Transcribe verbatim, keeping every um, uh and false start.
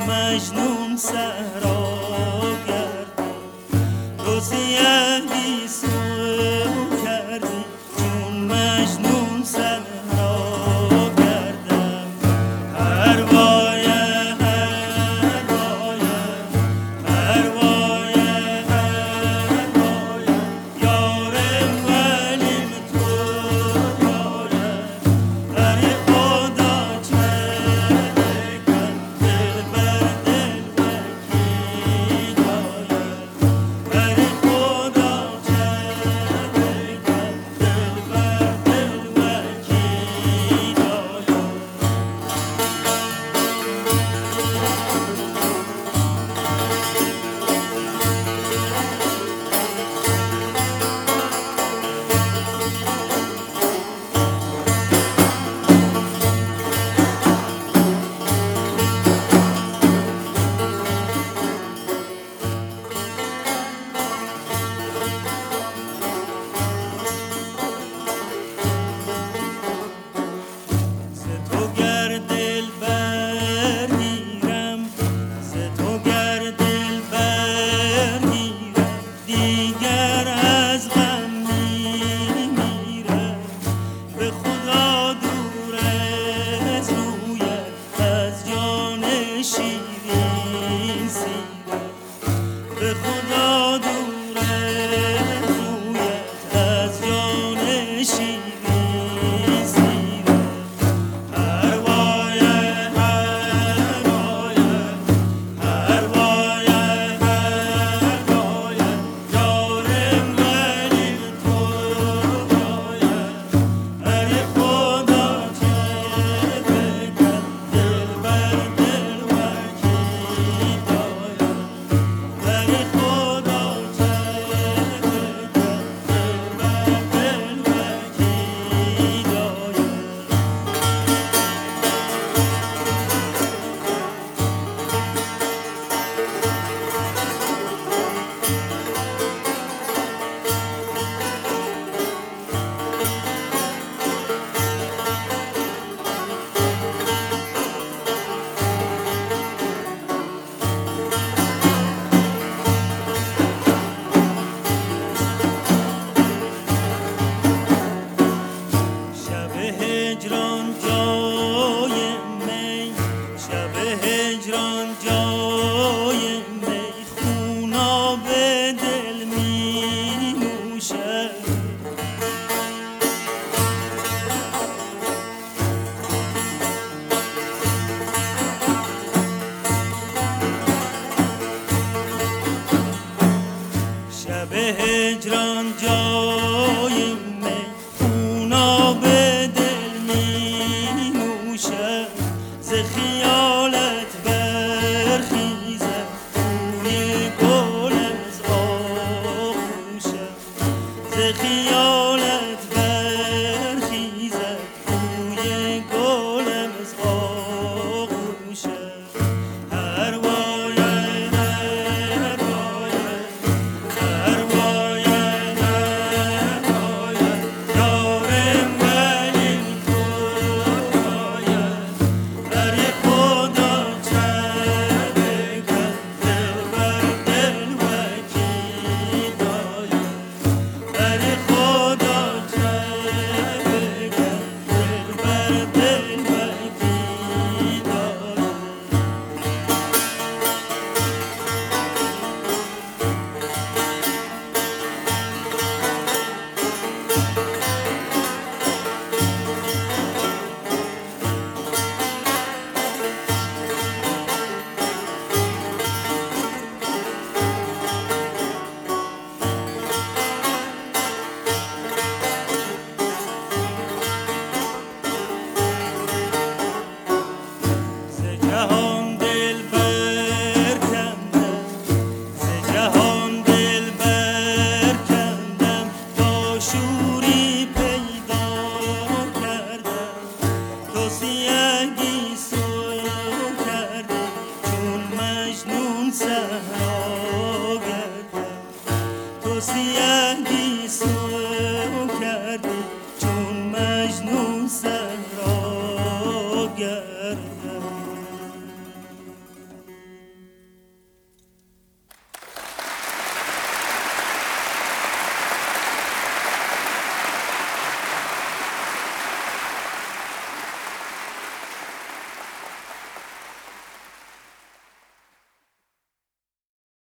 مجنون صحرا کردم، تو سیه گیسو کردی چون مجنون صحرا کردم. پروایه پروایه پروایه پروایه یارم ولیم تو یاره، ای خدا چه بکن دل بر دل وکیل آید، ای خدا چه بکن دل بر دل وکیل به خدا دور رویت از جان شیرین سیره. پروایه پروایه پروایه پروایه یارم ولیم تو یاره، ای خدا چه بکن دل بر دل وکیل آید، ای خدا چه بکن دل بر دل وکیل آید. شب هجران جای می، شب هجران جای می خوناب دل می نوشد. شب هجران جای می خوناب دل می نوشد، ز خیالت برخیزد بوی گل از آغوشت، ز خیالت برخیزد بوی گل از آغوشت. پروایه پروایه پروایه پروایه یارم ولیم تو یاره، ای خدا چه بکن دل بر دل وکیل آید، ای خدا چه بکن دل بر دل وکیل آید. ز جهان دل برکندم، ز جهان دل برکندم تا شوری پیدا کردم، تو سیه